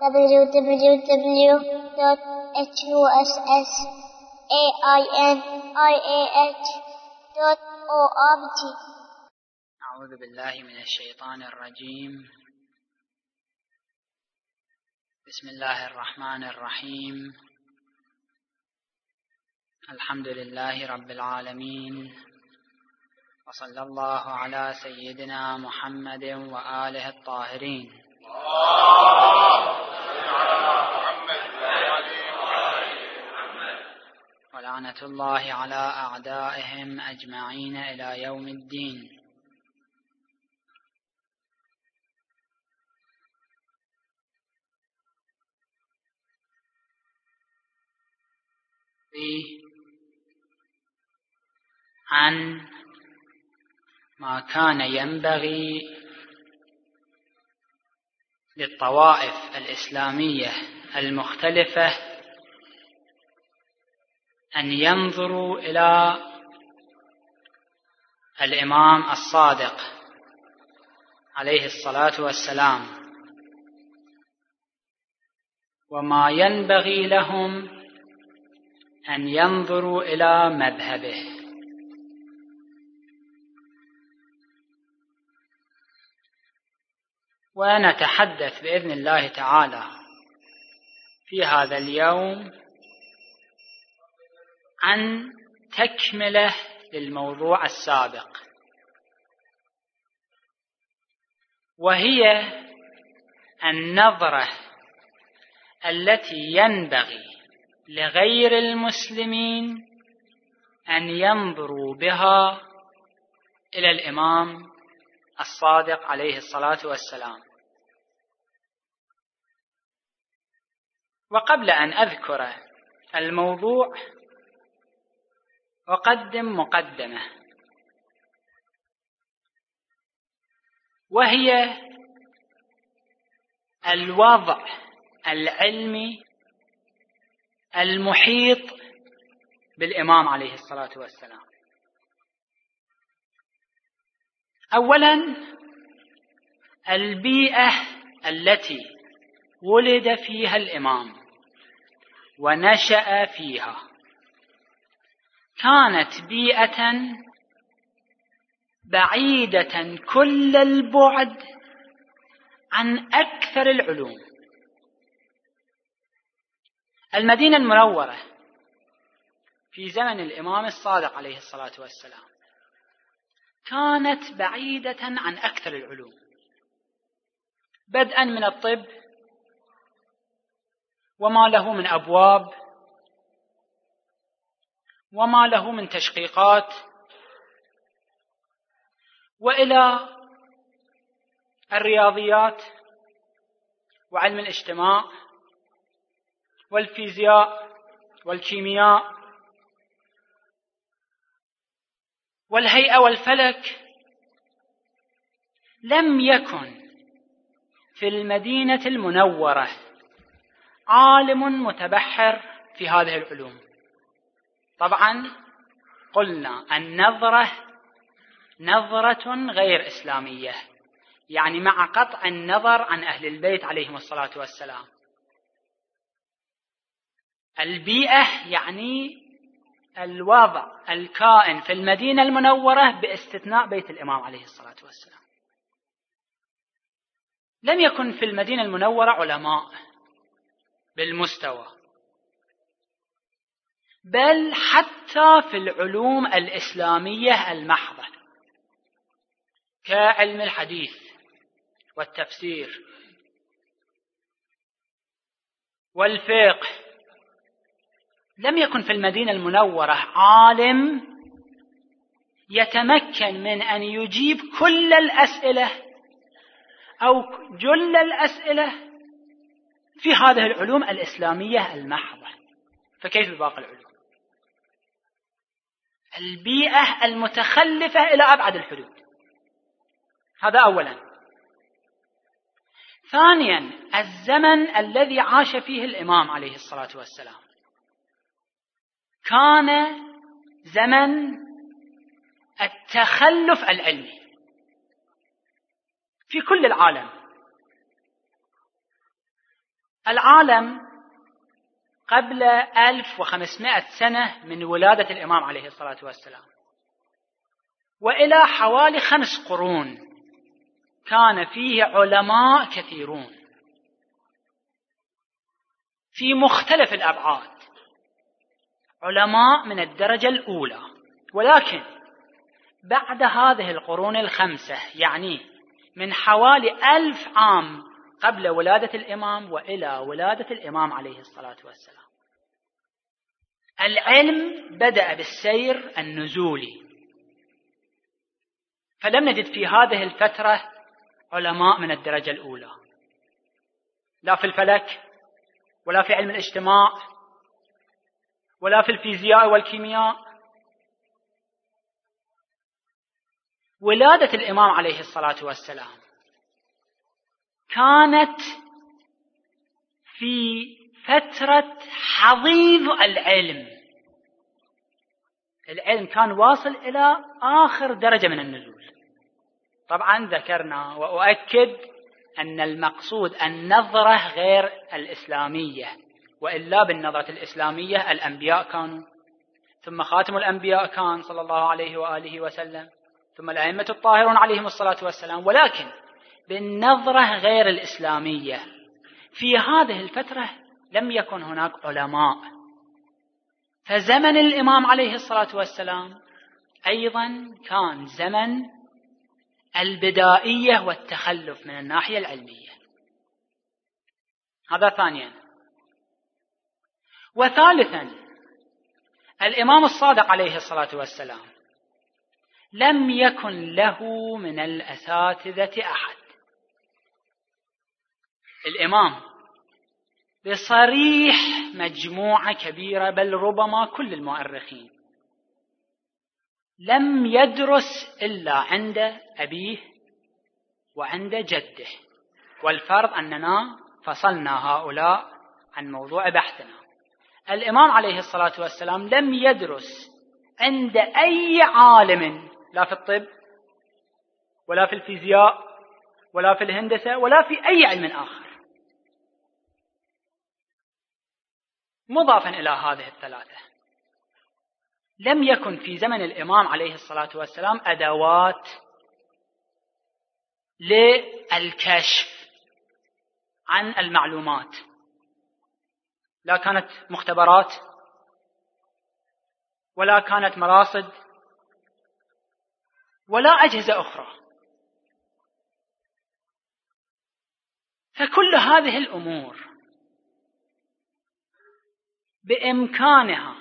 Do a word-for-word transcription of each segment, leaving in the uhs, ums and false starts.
w w w dot huss ainih dot org. أعوذ بالله من الشيطان الرجيم. بسم الله الرحمن الرحيم. الحمد لله رب العالمين، وصلى الله على سيدنا محمد وآله الطاهرين. ولعنة الله على أعدائهم أجمعين إلى يوم الدين. عن ما كان ينبغي للطوائف الإسلامية المختلفة أن ينظروا إلى الإمام الصادق عليه الصلاة والسلام، وما ينبغي لهم أن ينظروا إلى مذهبه. ونتحدث بإذن الله تعالى في هذا اليوم عن تكملة للموضوع السابق، وهي النظرة التي ينبغي لغير المسلمين أن ينظروا بها إلى الإمام الصادق عليه الصلاة والسلام. وقبل أن أذكر الموضوع أقدم مقدمة، وهي الوضع العلمي المحيط بالإمام عليه الصلاة والسلام. أولا، البيئة التي ولد فيها الإمام ونشأ فيها كانت بيئة بعيدة كل البعد عن أكثر العلوم. المدينة المنورة في زمن الإمام الصادق عليه الصلاة والسلام كانت بعيدة عن أكثر العلوم، بدءا من الطب وما له من أبواب وما له من تشقيقات، وإلى الرياضيات وعلم الاجتماع والفيزياء والكيمياء والهيئة والفلك. لم يكن في المدينة المنورة عالم متبحر في هذه العلوم. طبعا قلنا النظرة نظرة غير إسلامية، يعني مع قطع النظر عن أهل البيت عليهم الصلاة والسلام. البيئة يعني الوضع الكائن في المدينة المنورة باستثناء بيت الإمام عليه الصلاة والسلام. لم يكن في المدينة المنورة علماء بالمستوى، بل حتى في العلوم الإسلامية المحضة كعلم الحديث والتفسير والفقه، لم يكن في المدينة المنورة عالم يتمكن من أن يجيب كل الأسئلة أو جل الأسئلة في هذه العلوم الإسلامية المحضة، فكيف بباقي العلوم؟ البيئة المتخلفة إلى أبعد الحدود. هذا أولا. ثانيا، الزمن الذي عاش فيه الإمام عليه الصلاة والسلام كان زمن التخلف العلمي في كل العالم. العالم قبل ألف وخمسمائة سنة من ولادة الإمام عليه الصلاة والسلام وإلى حوالي خمس قرون كان فيه علماء كثيرون في مختلف الأبعاد، علماء من الدرجة الأولى. ولكن بعد هذه القرون الخمسة، يعني من حوالي ألف عام قبل ولادة الإمام وإلى ولادة الإمام عليه الصلاة والسلام، العلم بدأ بالسير النزولي. فلم نجد في هذه الفترة علماء من الدرجة الأولى، لا في الفلك ولا في علم الاجتماع ولا في الفيزياء والكيمياء. ولادة الإمام عليه الصلاة والسلام كانت في فترة حضيض العلم، العلم كان واصل إلى آخر درجة من النزول. طبعا ذكرنا وأؤكد أن المقصود النظرة غير الإسلامية، وإلا بالنظرة الإسلامية الأنبياء كانوا، ثم خاتم الأنبياء كان صلى الله عليه وآله وسلم، ثم الأئمة الطاهرون عليهم الصلاة والسلام. ولكن بالنظرة غير الإسلامية في هذه الفترة لم يكن هناك علماء. فزمن الإمام عليه الصلاة والسلام أيضا كان زمن البدائية والتخلف من الناحية العلمية. هذا ثانيا. وثالثا، الإمام الصادق عليه الصلاة والسلام لم يكن له من الأساتذة أحد. الإمام بصريح مجموعة كبيرة، بل ربما كل المؤرخين، لم يدرس إلا عند أبيه وعند جده، والفرض أننا فصلنا هؤلاء عن موضوع بحثنا. الإمام عليه الصلاة والسلام لم يدرس عند أي عالم، لا في الطب ولا في الفيزياء ولا في الهندسة ولا في أي علم آخر. مضافا إلى هذه الثلاثة، لم يكن في زمن الإمام عليه الصلاة والسلام أدوات للكشف عن المعلومات، لا كانت مختبرات ولا كانت مراصد ولا أجهزة أخرى. فكل هذه الأمور بإمكانها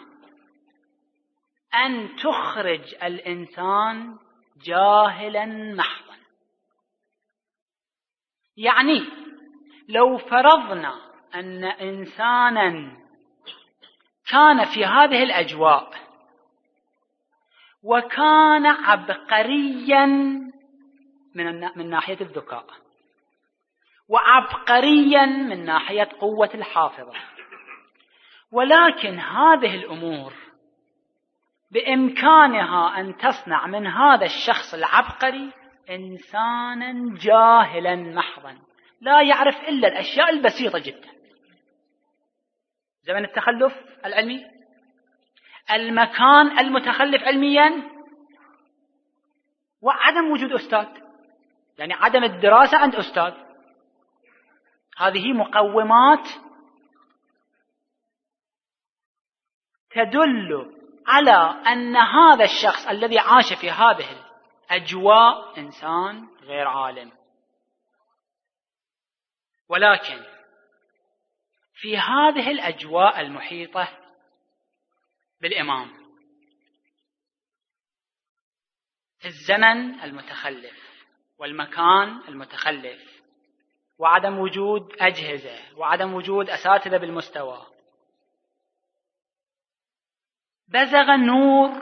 أن تخرج الإنسان جاهلا محضا. يعني لو فرضنا أن إنسانا كان في هذه الأجواء وكان عبقريا من من ناحية الذكاء وعبقريا من ناحية قوة الحافظة، ولكن هذه الأمور بإمكانها أن تصنع من هذا الشخص العبقري إنسانا جاهلا محضا لا يعرف إلا الأشياء البسيطة جدا. زمن التخلف العلمي، المكان المتخلف علميا، وعدم وجود أستاذ، يعني عدم الدراسة عند أستاذ. هذه مقومات تدل على أن هذا الشخص الذي عاش في هذه الأجواء إنسان غير عالم. ولكن في هذه الأجواء المحيطة بالإمام، في الزمن المتخلف والمكان المتخلف وعدم وجود أجهزة وعدم وجود أساتذة بالمستوى، بزغ نور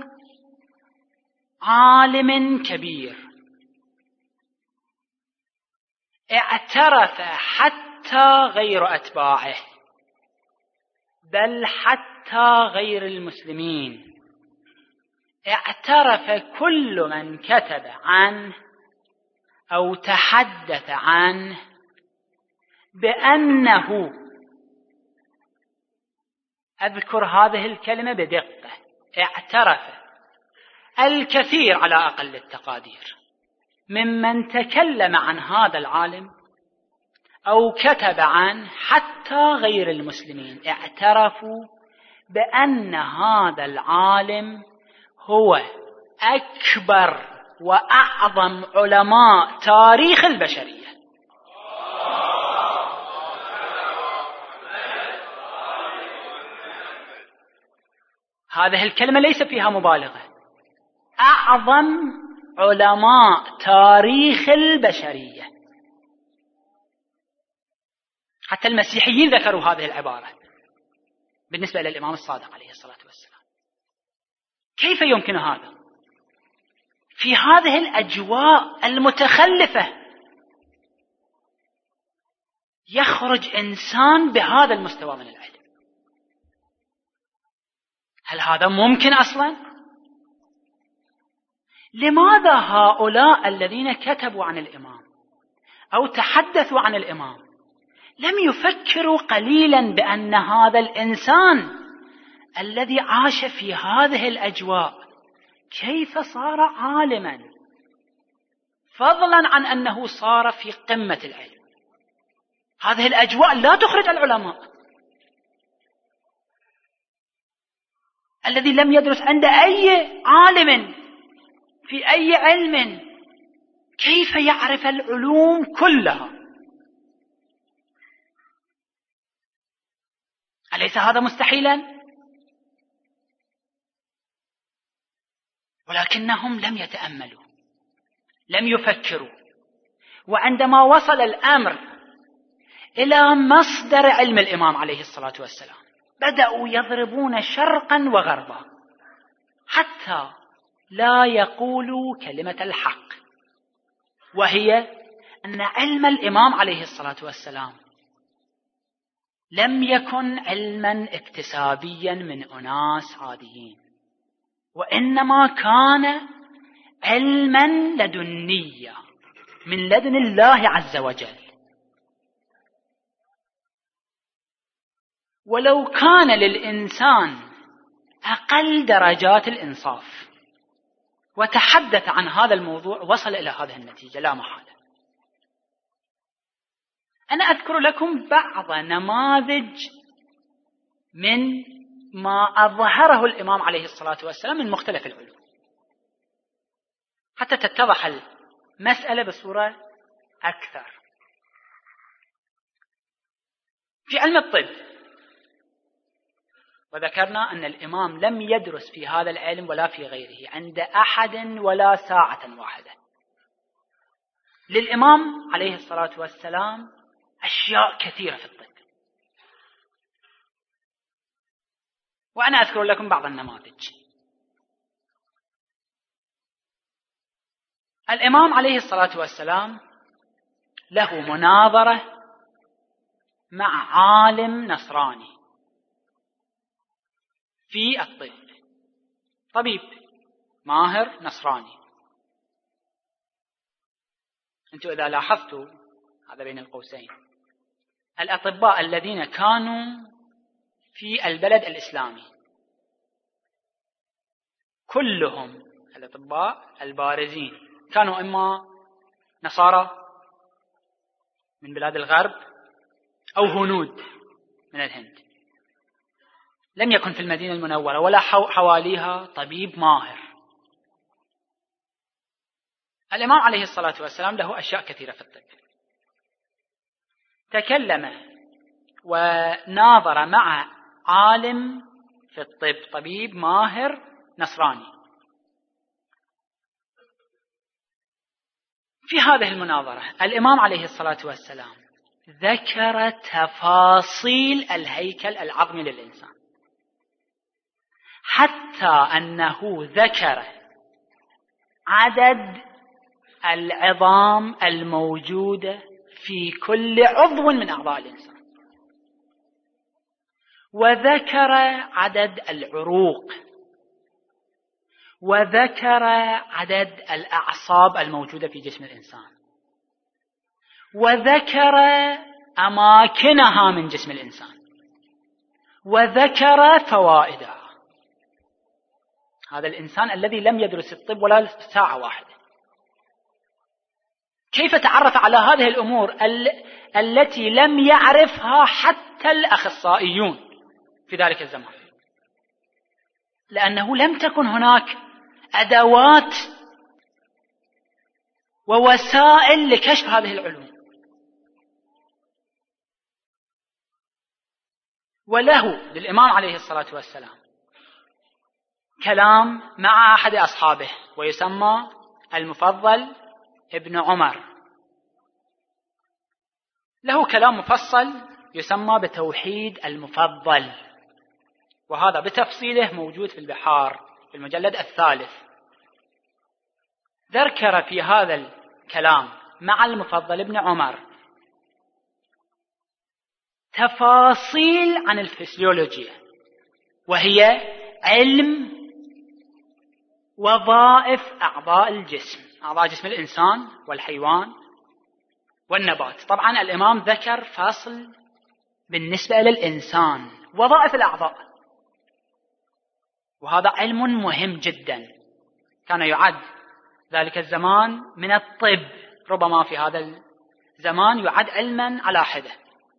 عالم كبير اعترف حتى غير أتباعه، بل حتى غير المسلمين، اعترف كل من كتب عنه أو تحدث عنه بأنه أذكر هذه الكلمة بدقة، اعترف الكثير على أقل التقادير ممن تكلم عن هذا العالم أو كتب عنه حتى غير المسلمين، اعترفوا بأن هذا العالم هو أكبر وأعظم علماء تاريخ البشرية. هذه الكلمة ليس فيها مبالغة، أعظم علماء تاريخ البشرية. حتى المسيحيين ذكروا هذه العبارة بالنسبة إلى الإمام الصادق عليه الصلاة والسلام. كيف يمكن هذا في هذه الأجواء المتخلفة يخرج إنسان بهذا المستوى من العلم؟ هل هذا ممكن أصلا؟ لماذا هؤلاء الذين كتبوا عن الإمام أو تحدثوا عن الإمام لم يفكروا قليلا بأن هذا الإنسان الذي عاش في هذه الأجواء كيف صار عالما، فضلا عن أنه صار في قمة العلم؟ هذه الأجواء لا تخرج العلماء. الذي لم يدرس عند أي عالم في أي علم كيف يعرف العلوم كلها؟ أليس هذا مستحيلا؟ ولكنهم لم يتأملوا، لم يفكروا. وعندما وصل الأمر إلى مصدر علم الإمام عليه الصلاة والسلام بدأوا يضربون شرقا وغربا حتى لا يقولوا كلمة الحق، وهي أن علم الإمام عليه الصلاة والسلام لم يكن علما اكتسابيا من أناس عاديين، وإنما كان علما لدنيا من لدن الله عز وجل. ولو كان للإنسان أقل درجات الإنصاف وتحدث عن هذا الموضوع وصل إلى هذه النتيجة لا محالة. أنا أذكر لكم بعض نماذج من ما أظهره الإمام عليه الصلاة والسلام من مختلف العلوم حتى تتضح المسألة بصورة أكثر. في علم الطب وذكرنا أن الإمام لم يدرس في هذا العلم ولا في غيره عند أحد ولا ساعة واحدة. للإمام عليه الصلاة والسلام أشياء كثيرة في الطب، وأنا أذكر لكم بعض النماذج. الإمام عليه الصلاة والسلام له مناظرة مع عالم نصراني في الطب، طبيب ماهر نصراني. أنتم إذا لاحظتوا هذا بين القوسين، الأطباء الذين كانوا في البلد الإسلامي كلهم الأطباء البارزين كانوا إما نصارى من بلاد الغرب أو هنود من الهند. لم يكن في المدينة المنورة ولا حواليها طبيب ماهر. الإمام عليه الصلاة والسلام له أشياء كثيرة في الطب. تكلم وناظر مع عالم في الطب، طبيب ماهر نصراني. في هذه المناظرة الإمام عليه الصلاة والسلام ذكر تفاصيل الهيكل العظمي للإنسان، حتى أنه ذكر عدد العظام الموجودة في كل عضو من أعضاء الإنسان، وذكر عدد العروق، وذكر عدد الأعصاب الموجودة في جسم الإنسان، وذكر أماكنها من جسم الإنسان، وذكر فوائدها. هذا الإنسان الذي لم يدرس الطب ولا ساعة واحدة، كيف تعرف على هذه الأمور ال- التي لم يعرفها حتى الأخصائيون في ذلك الزمان؟ لأنه لم تكن هناك أدوات ووسائل لكشف هذه العلوم. وله للإمام عليه الصلاة والسلام كلام مع أحد أصحابه ويسمى المفضل ابن عمر، له كلام مفصل يسمى بتوحيد المفضل، وهذا بتفصيله موجود في البحار في المجلد الثالث. ذكر في هذا الكلام مع المفضل ابن عمر تفاصيل عن الفسيولوجيا، وهي علم وظائف أعضاء الجسم، أعضاء جسم الإنسان والحيوان والنبات. طبعا الإمام ذكر فصل بالنسبة للإنسان وظائف الأعضاء، وهذا علم مهم جدا، كان يعد ذلك الزمان من الطب، ربما في هذا الزمان يعد علما على حدة.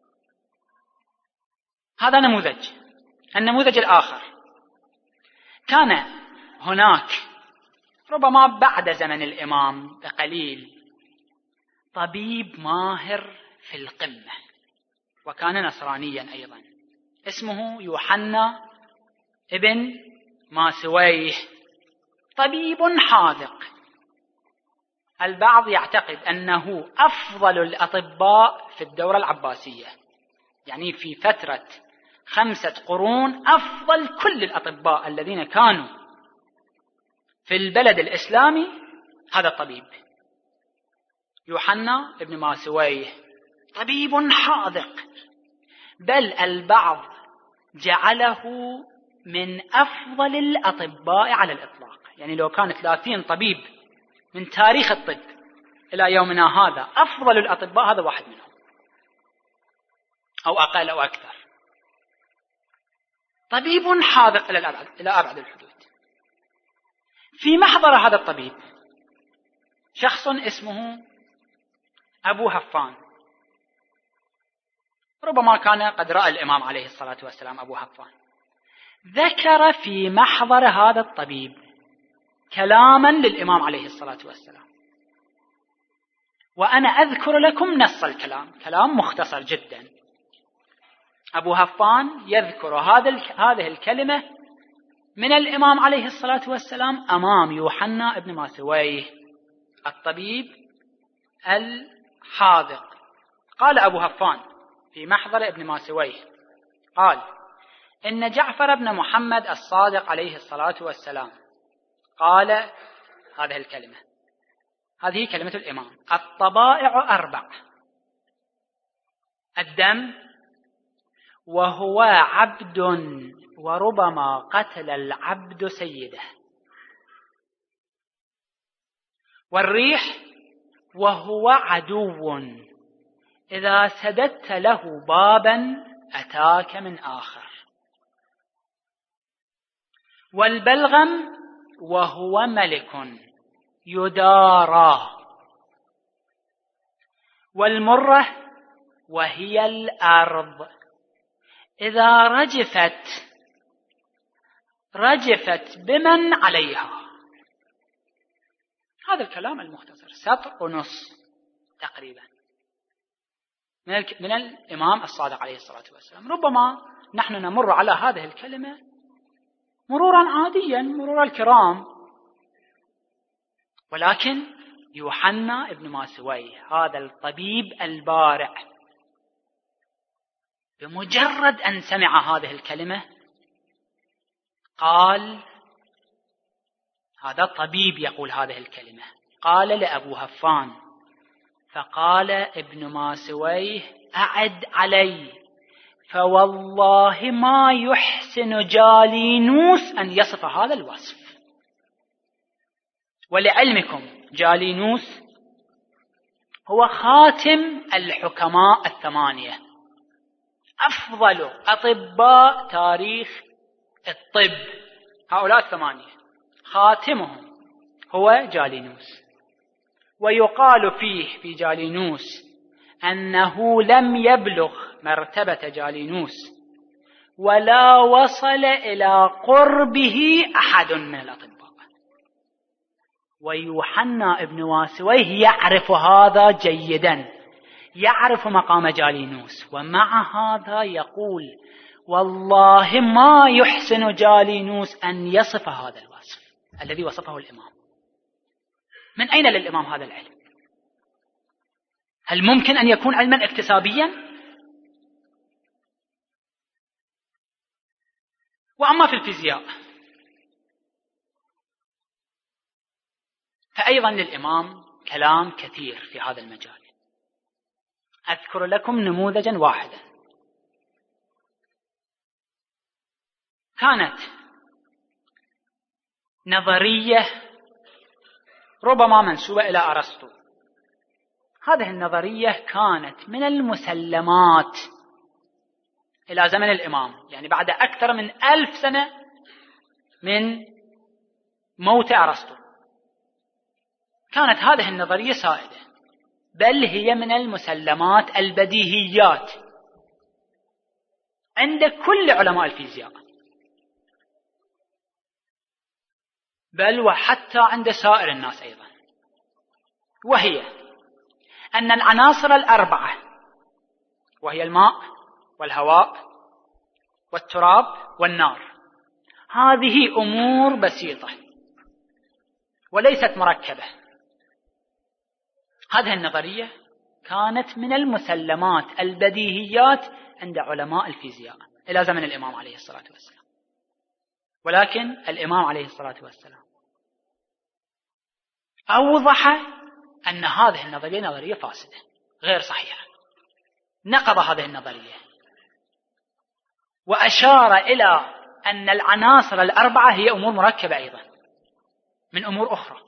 هذا نموذج. النموذج الآخر، كان هناك ربما بعد زمن الإمام بقليل طبيب ماهر في القمة، وكان نصرانيا أيضا، اسمه يوحنا ابن ماسويه، طبيب حاذق. البعض يعتقد أنه أفضل الأطباء في الدورة العباسية، يعني في فترة خمسة قرون أفضل كل الأطباء الذين كانوا في البلد الإسلامي هذا الطبيب يوحنا ابن ماسويه، طبيب حاذق، بل البعض جعله من أفضل الأطباء على الإطلاق. يعني لو كان ثلاثين طبيب من تاريخ الطب إلى يومنا هذا أفضل الأطباء هذا واحد منهم، أو أقل أو أكثر. طبيب حاذق إلى الأبعد إلى أبعد الحدود. في محضر هذا الطبيب شخص اسمه أبو هفان، ربما كان قد رأى الإمام عليه الصلاة والسلام أبو هفان. ذكر في محضر هذا الطبيب كلاما للإمام عليه الصلاة والسلام، وأنا أذكر لكم نص الكلام، كلام مختصر جدا. أبو هفان يذكر هذه الكلمة من الإمام عليه الصلاة والسلام أمام يوحنا ابن ماسويه الطبيب الحاذق. قال أبو هفان في محضر ابن ماسويه، قال: إن جعفر بن محمد الصادق عليه الصلاة والسلام قال هذه الكلمة، هذه كلمة الإمام: الطبائع أربع: الدم، وهو عبد وربما قتل العبد سيده، والريح، وهو عدو إذا سددت له بابا أتاك من آخر، والبلغم، وهو ملك يدارى، والمرة، وهي الأرض إذا رجفت رجفت بمن عليها. هذا الكلام المختصر سطر ونص تقريبا من الإمام الصادق عليه الصلاة والسلام. ربما نحن نمر على هذه الكلمة مرورا عاديا، مرور الكرام، ولكن يوحنا ابن ماسويه هذا الطبيب البارع بمجرد أن سمع هذه الكلمة قال، هذا الطبيب يقول هذه الكلمة، قال لأبو هفان، فقال ابن ماسويه: أعد علي، فوالله ما يحسن جالينوس أن يصف هذا الوصف. ولعلمكم جالينوس هو خاتم الحكماء الثمانية أفضل أطباء تاريخ الطب، هؤلاء الثمانية خاتمهم هو جالينوس. ويقال فيه في جالينوس أنه لم يبلغ مرتبة جالينوس ولا وصل إلى قربه أحد من الأطباء. ويوحنا ابن واسويه يعرف هذا جيدا، يعرف مقام جالينوس، ومع هذا يقول والله ما يحسن جالينوس أن يصف هذا الوصف الذي وصفه الإمام. من أين للإمام هذا العلم؟ هل ممكن أن يكون علما اكتسابيا؟ وأما في الفيزياء فأيضا للإمام كلام كثير في هذا المجال. أذكر لكم نموذجا واحدا. كانت نظرية ربما منسوبة إلى أرسطو. هذه النظرية كانت من المسلمات إلى زمن الإمام، يعني بعد أكثر من ألف سنة من موت أرسطو كانت هذه النظرية سائدة، بل هي من المسلمات البديهيات عند كل علماء الفيزياء، بل وحتى عند سائر الناس أيضا، وهي أن العناصر الأربعة وهي الماء والهواء والتراب والنار هذه أمور بسيطة وليست مركبة. هذه النظرية كانت من المسلمات البديهيات عند علماء الفيزياء إلى زمن الإمام عليه الصلاة والسلام. ولكن الإمام عليه الصلاة والسلام أوضح أن هذه النظرية نظرية فاسدة غير صحيحة، نقض هذه النظرية وأشار إلى أن العناصر الأربعة هي أمور مركبة أيضا من أمور أخرى.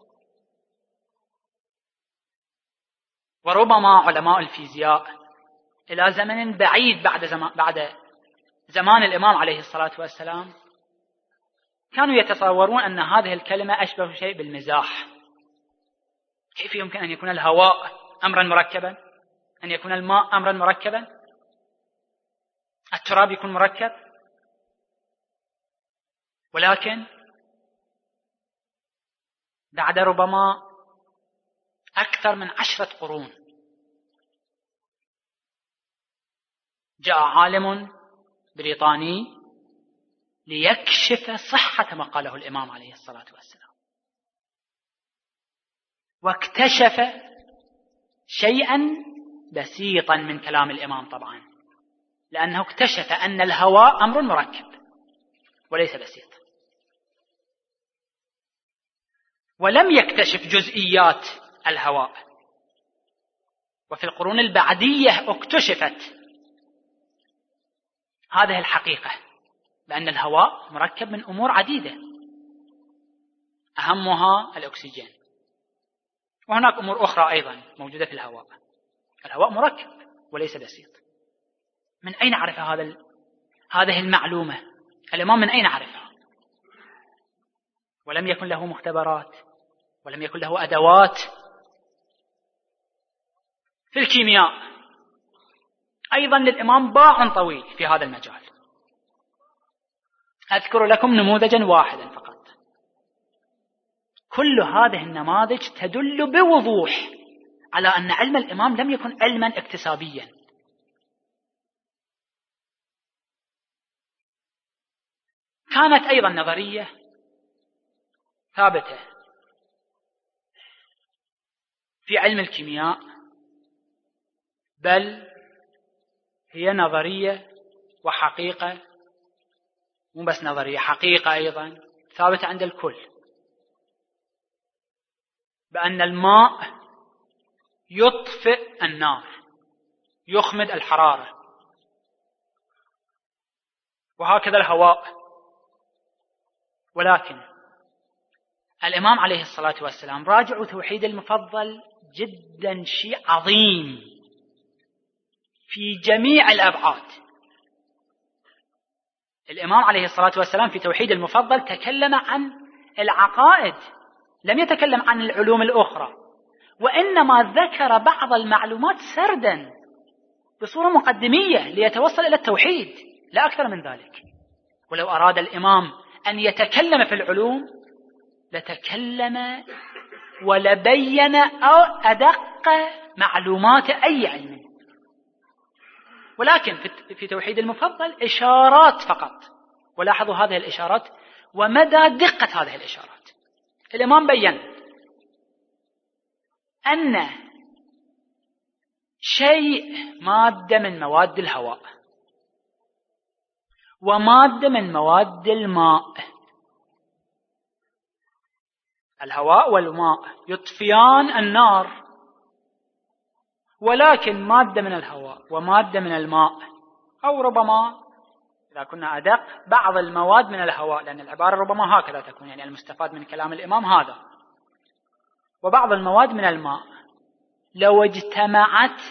وربما علماء الفيزياء إلى زمن بعيد بعد زمان, بعد زمان الإمام عليه الصلاة والسلام كانوا يتصورون أن هذه الكلمة أشبه شيء بالمزاح. كيف يمكن أن يكون الهواء أمرا مركبا، أن يكون الماء أمرا مركبا، التراب يكون مركب؟ ولكن بعد ربما أكثر من عشرة قرون جاء عالم بريطاني ليكشف صحة ما قاله الإمام عليه الصلاة والسلام، واكتشف شيئا بسيطا من كلام الإمام طبعا، لأنه اكتشف أن الهواء أمر مركب وليس بسيط، ولم يكتشف جزئيات الهواء. وفي القرون البعدية اكتشفت هذه الحقيقة بأن الهواء مركب من أمور عديدة أهمها الأكسجين، وهناك أمور أخرى أيضا موجودة في الهواء. الهواء مركب وليس بسيط. من أين عرف هذا ال... هذه المعلومة الإمام؟ من أين عرفها؟ ولم يكن له مختبرات، ولم يكن له أدوات. في الكيمياء أيضا للإمام باع طويل في هذا المجال. أذكر لكم نموذجا واحدا فقط. كل هذه النماذج تدل بوضوح على أن علم الإمام لم يكن علما اكتسابيا. كانت أيضا نظرية ثابتة في علم الكيمياء، بل هي نظرية وحقيقة، مو بس نظرية، حقيقة أيضا ثابتة عند الكل، بأن الماء يطفئ النار، يخمد الحرارة، وهكذا الهواء. ولكن الإمام عليه الصلاة والسلام راجعوا توحيد المفضل جدا شيء عظيم في جميع الأبعاد، الإمام عليه الصلاة والسلام في توحيد المفضل تكلم عن العقائد، لم يتكلم عن العلوم الأخرى، وإنما ذكر بعض المعلومات سردا بصورة مقدمية ليتوصل إلى التوحيد، لا أكثر من ذلك. ولو أراد الإمام أن يتكلم في العلوم لتكلم ولبين أو أدق معلومات أي علم، ولكن في توحيد المفضل إشارات فقط. ولاحظوا هذه الإشارات ومدى دقة هذه الإشارات. الإمام بيّن أن شيء مادة من مواد الهواء ومادة من مواد الماء، الهواء والماء يطفيان النار، ولكن مادة من الهواء ومادة من الماء، أو ربما إذا كنا أدق بعض المواد من الهواء، لأن العبارة ربما هكذا تكون، يعني المستفاد من كلام الإمام هذا، وبعض المواد من الماء لو اجتمعت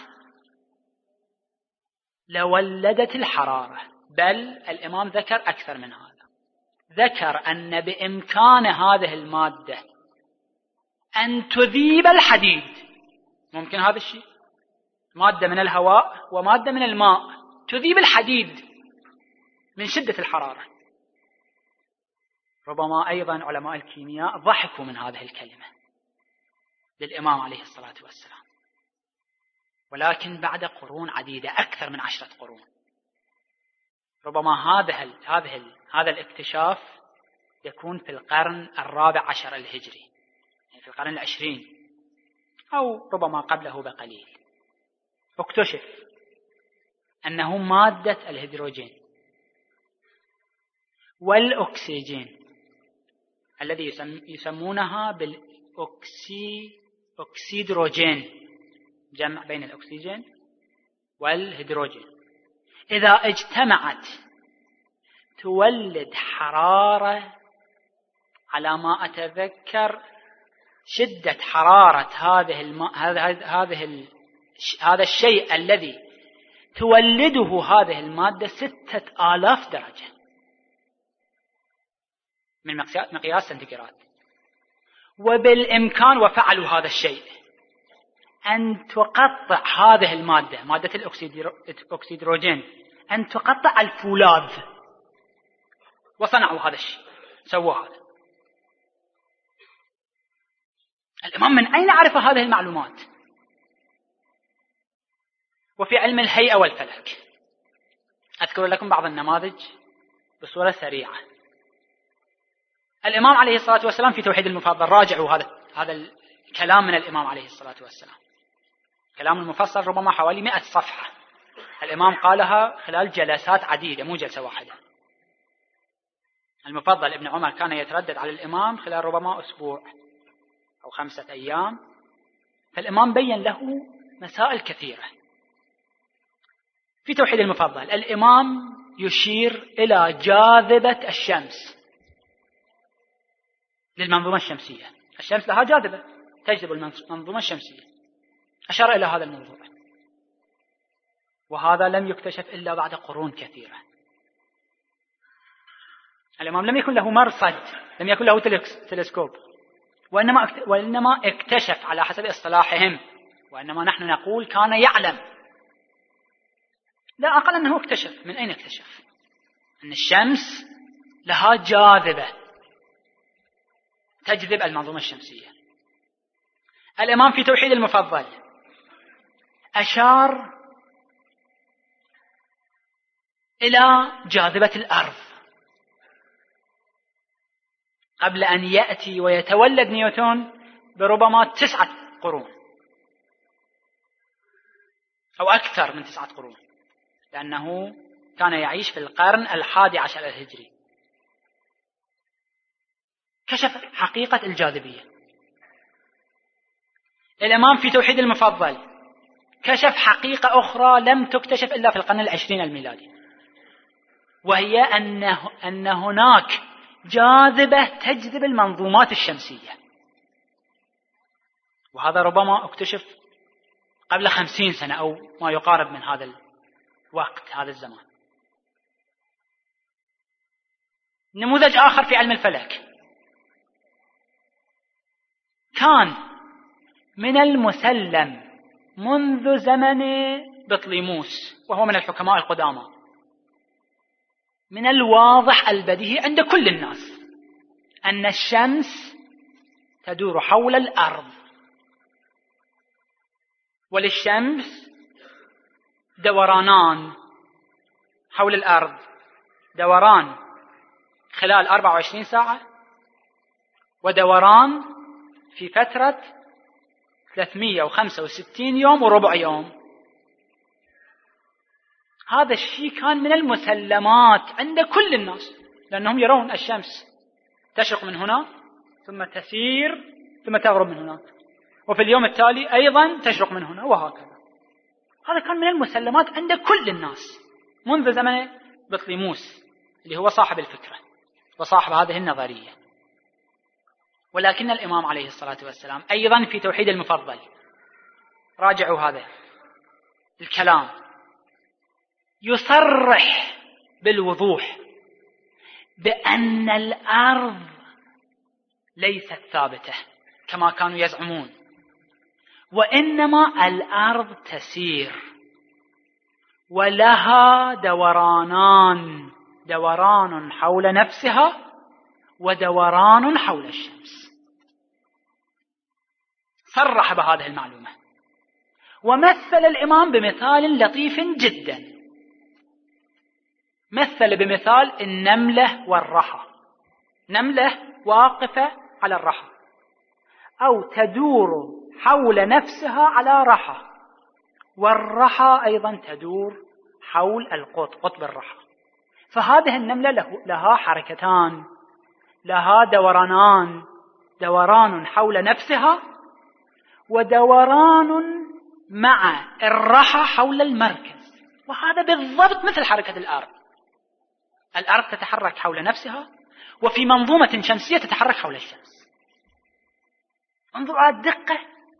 لولدت الحرارة. بل الإمام ذكر أكثر من هذا، ذكر أن بإمكان هذه المادة أن تذيب الحديد. ممكن هذا الشيء، مادة من الهواء ومادة من الماء تذيب الحديد من شدة الحرارة. ربما أيضا علماء الكيمياء ضحكوا من هذه الكلمة للإمام عليه الصلاة والسلام، ولكن بعد قرون عديدة، أكثر من عشرة قرون. ربما هذا ال هذا ال هذا الاكتشاف يكون في القرن الرابع عشر الهجري، يعني في القرن العشرين، أو ربما قبله بقليل. اكتشف أنه مادة الهيدروجين والأكسجين الذي يسمونها بالأكسي أكسيدروجين، جمع بين الأكسجين والهيدروجين، إذا اجتمعت تولد حرارة، على ما أتذكر شدة حرارة هذه الم... هذا هذه ال... هذا الشيء الذي تولده هذه المادة ستة آلاف درجة من مقياس سنتيغراد. وبالإمكان، وفعلوا هذا الشيء، أن تقطع هذه المادة، مادة الأكسيدروجين، أن تقطع الفولاذ، وصنعوا هذا الشيء، سووا هذا. الإمام من أين عرف هذه المعلومات؟ وفي علم الهيئة والفلك أذكر لكم بعض النماذج بصورة سريعة. الإمام عليه الصلاة والسلام في توحيد المفضل، راجعوا هذا هذا الكلام من الإمام عليه الصلاة والسلام، كلام المفصل ربما حوالي مئة صفحة، الإمام قالها خلال جلسات عديدة، مو جلسة واحدة. المفضل ابن عمر كان يتردد على الإمام خلال ربما أسبوع أو خمسة أيام، فالإمام بين له مسائل كثيرة. في توحيد المفضل الإمام يشير إلى جاذبة الشمس للمنظومة الشمسية. الشمس لها جاذبة تجذب المنظومة الشمسية، أشار إلى هذا الموضوع، وهذا لم يكتشف إلا بعد قرون كثيرة. الإمام لم يكن له مرصد، لم يكن له تلسكوب، وإنما وإنما اكتشف على حسب اصطلاحهم، وإنما نحن نقول كان يعلم، لا أقل أنه اكتشف. من أين اكتشف؟ أن الشمس لها جاذبة تجذب المنظومة الشمسية. الإمام في توحيد المفضل أشار إلى جاذبة الأرض قبل أن يأتي ويتولد نيوتن بربما تسعة قرون أو أكثر من تسعة قرون، لأنه كان يعيش في القرن الحادي عشر الهجري. كشف حقيقة الجاذبية. الإمام في توحيد المفضل كشف حقيقة أخرى لم تكتشف إلا في القرن العشرين الميلادي، وهي أنه أن هناك جاذبة تجذب المنظومات الشمسية، وهذا ربما اكتشف قبل خمسين سنة أو ما يقارب من هذا الوقت، هذا الزمان. نموذج آخر في علم الفلك، كان من المسلم منذ زمن بطليموس وهو من الحكماء القدامى، من الواضح البديهي عند كل الناس أن الشمس تدور حول الأرض، وللشمس دورانان حول الأرض، دوران خلال أربعة وعشرين ساعة، ودوران في فترة ثلاثمئة وخمسة وستين يوم وربع يوم. هذا الشيء كان من المسلمات عند كل الناس، لأنهم يرون الشمس تشرق من هنا ثم تسير ثم تغرب من هناك، وفي اليوم التالي أيضا تشرق من هنا، وهكذا. هذا كان من المسلمات عند كل الناس منذ زمن بطليموس اللي هو صاحب الفكرة وصاحب هذه النظرية. ولكن الإمام عليه الصلاة والسلام أيضا في توحيد المفضل، راجعوا هذا الكلام، يصرح بالوضوح بأن الأرض ليست ثابتة كما كانوا يزعمون، وإنما الأرض تسير ولها دورانان، دوران حول نفسها ودوران حول الشمس. صرح بهذه المعلومة، ومثل الإمام بمثال لطيف جدا، مثل بمثال النملة والرحى، نملة واقفة على الرحى أو تدور حول نفسها على رحى، والرحى أيضا تدور حول القطب، قطب الرحى. فهذه النملة له لها حركتان، لها دورانان، دوران حول نفسها ودوران مع الرحى حول المركز، وهذا بالضبط مثل حركة الأرض. الأرض تتحرك حول نفسها، وفي منظومة شمسية تتحرك حول الشمس. انظروا على الدقة.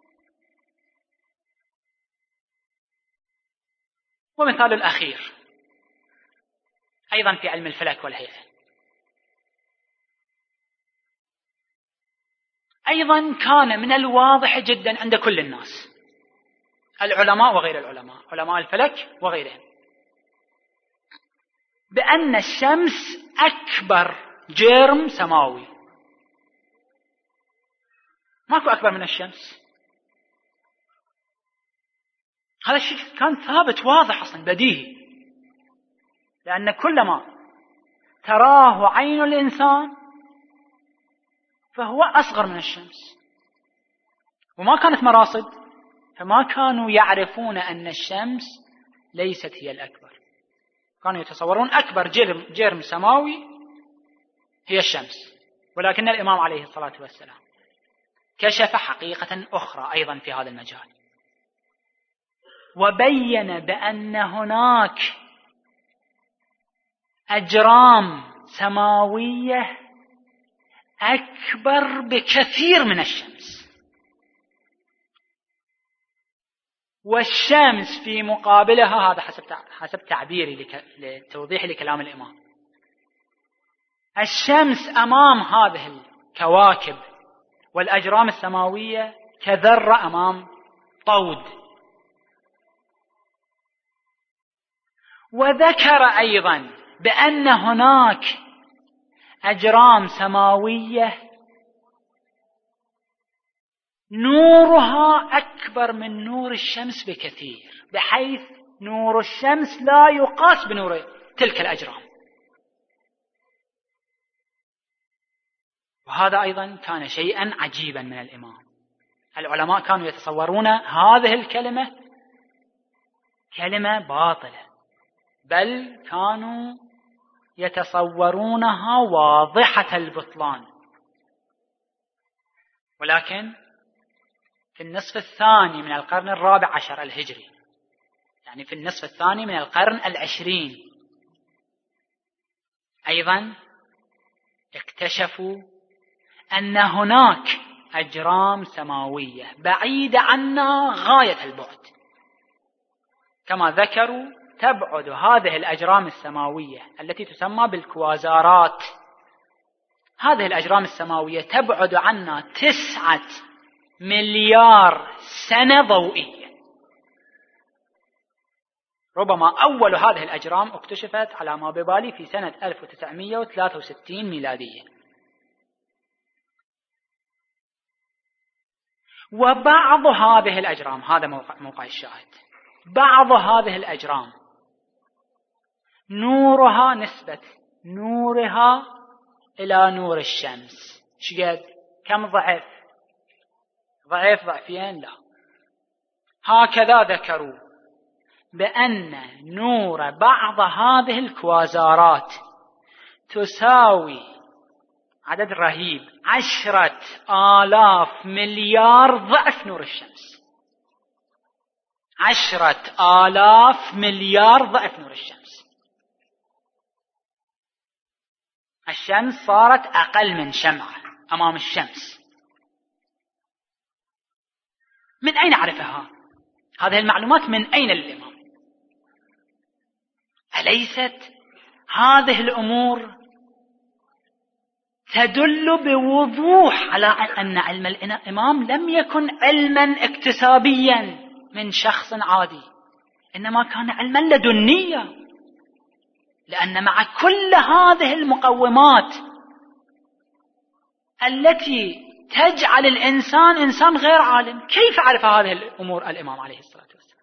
ومثال الأخير أيضا في علم الفلك والهيئة، أيضا كان من الواضح جدا عند كل الناس، العلماء وغير العلماء، علماء الفلك وغيرهم، بأن الشمس أكبر جرم سماوي. ماكو أكبر من الشمس. هذا الشيء كان ثابت واضح أصلا بديهي، لأن كلما تراه عين الإنسان فهو أصغر من الشمس، وما كانت مراصد، فما كانوا يعرفون أن الشمس ليست هي الأكبر، كانوا يتصورون أكبر جرم, جرم سماوي هي الشمس. ولكن الإمام عليه الصلاة والسلام كشف حقيقة أخرى أيضا في هذا المجال، وبين بأن هناك أجرام سماوية أكبر بكثير من الشمس، والشمس في مقابلها، هذا حسب حسب تعبيري لتوضيح لكلام الإمام، الشمس أمام هذه الكواكب والأجرام السماوية كذرة أمام طود. وذكر أيضا بأن هناك أجرام سماوية نورها أكبر من نور الشمس بكثير، بحيث نور الشمس لا يقاس بنور تلك الأجرام. وهذا أيضا كان شيئا عجيبا من الإمام. العلماء كانوا يتصورون هذه الكلمة كلمة باطلة، بل كانوا يتصورونها واضحة البطلان. ولكن في النصف الثاني من القرن الرابع عشر الهجري، يعني في النصف الثاني من القرن العشرين، أيضا اكتشفوا أن هناك أجرام سماوية بعيدة عنا غاية البعد. كما ذكروا تبعد هذه الأجرام السماوية التي تسمى بالكوازارات هذه الأجرام السماوية تبعد عنا تسعة مليار سنة ضوئية. ربما أول هذه الأجرام اكتشفت على ما ببالي في سنة ألف وتسعمئة وثلاثة وستين ميلادية. وبعض هذه الأجرام، هذا موقع, موقع الشاهد، بعض هذه الأجرام نورها نسبة نورها إلى نور الشمس شقد؟ كم ضعف؟ ضعف ضعفين؟ لا. هكذا ذكروا بأن نور بعض هذه الكوازارات تساوي عدد رهيب، عشرة آلاف مليار ضعف نور الشمس. عشرة آلاف مليار ضعف نور الشمس. الشمس صارت أقل من شمعة أمام الشمس. من أين عرفها؟ هذه المعلومات من أين للإمام؟ أليست هذه الأمور تدل بوضوح على أن علم الإمام لم يكن علما اكتسابيا من شخص عادي، إنما كان علما لدنيا؟ لأن مع كل هذه المقومات التي تجعل الإنسان إنسان غير عالم، كيف عرف هذه الأمور الإمام عليه الصلاة والسلام؟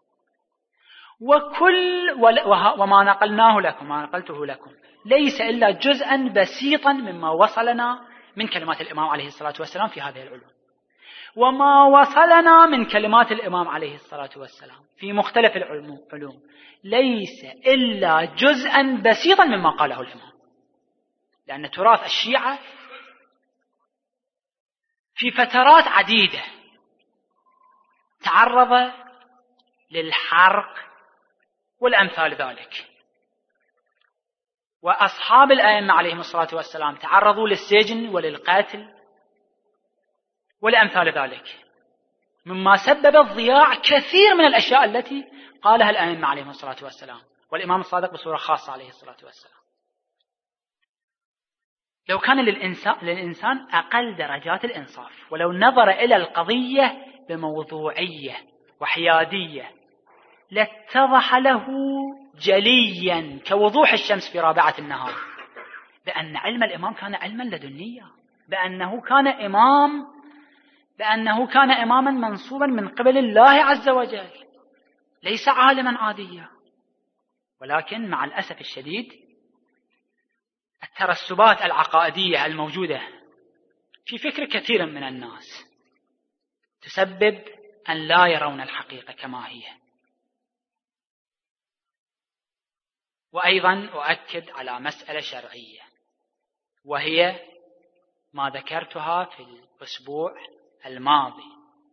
وكل وما نقلناه لكم، ما نقلته لكم، ليس إلا جزءا بسيطا مما وصلنا من كلمات الإمام عليه الصلاة والسلام في هذه العلوم. وما وصلنا من كلمات الإمام عليه الصلاة والسلام في مختلف العلوم ليس إلا جزءا بسيطا مما قاله الإمام. لأن تراث الشيعة في فترات عديدة تعرض للحرق والأمثال ذلك، وأصحاب الأئمة عليهم الصلاة والسلام تعرضوا للسجن وللقتل والأمثال ذلك، مما سبب ضياع كثير من الأشياء التي قالها الأئمة عليهم الصلاة والسلام، والإمام الصادق بصورة خاصة عليه الصلاة والسلام. لو كان للإنسان, للإنسان أقل درجات الإنصاف، ولو نظر إلى القضية بموضوعية وحيادية، لاتضح له جليا كوضوح الشمس في رابعة النهار بأن علم الإمام كان علما لدنيا، بأنه كان إمام بأنه كان إماما منصوبا من قبل الله عز وجل، ليس عالما عاديا. ولكن مع الأسف الشديد الترسبات العقائدية الموجودة في فكر كثير من الناس تسبب أن لا يرون الحقيقة كما هي. وأيضا أؤكد على مسألة شرعية، وهي ما ذكرتها في الأسبوع الماضي،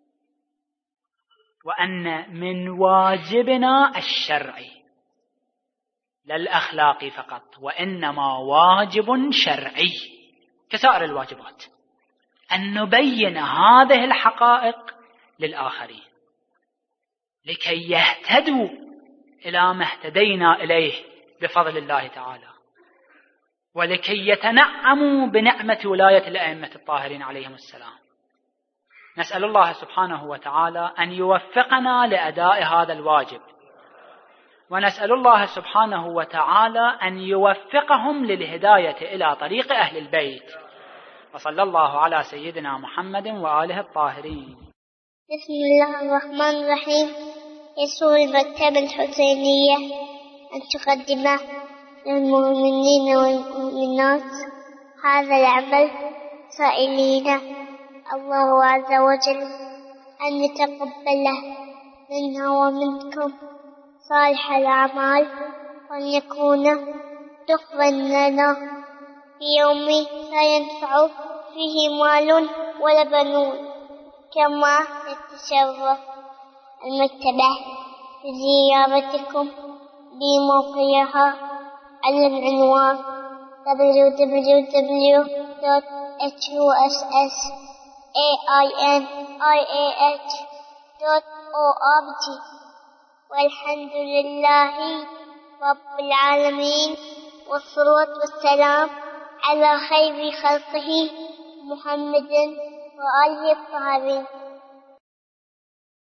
وأن من واجبنا الشرعي لا الأخلاقي فقط، وإنما واجب شرعي كسائر الواجبات أن نبين هذه الحقائق للآخرين لكي يهتدوا إلى ما اهتدينا إليه بفضل الله تعالى، ولكي يتنعموا بنعمة ولاية الأئمة الطاهرين عليهم السلام. نسأل الله سبحانه وتعالى أن يوفقنا لأداء هذا الواجب، ونسأل الله سبحانه وتعالى أن يوفقهم للهداية إلى طريق أهل البيت. وصلى الله على سيدنا محمد وآله الطاهرين. بسم الله الرحمن الرحيم. يسر المكتبة الحسينية أن تقدم للمؤمنين والمؤمنات هذا العمل، سائلين الله عز وجل أن يتقبله منا ومنكم صالح الأعمال، وأن يكون تقبل لنا في يوم لا ينفع فيه مال ولا بنون. كما تتشرف المكتبة بزيارتكم بموقعها على العنوان دبليو دبليو دبليو دوت إتش يو إس إس إيه آي إن آي إيه إتش دوت أو آر جي. والحمد لله رب العالمين، والصلاة والسلام على خير خلقه محمد وآله الطاهرين.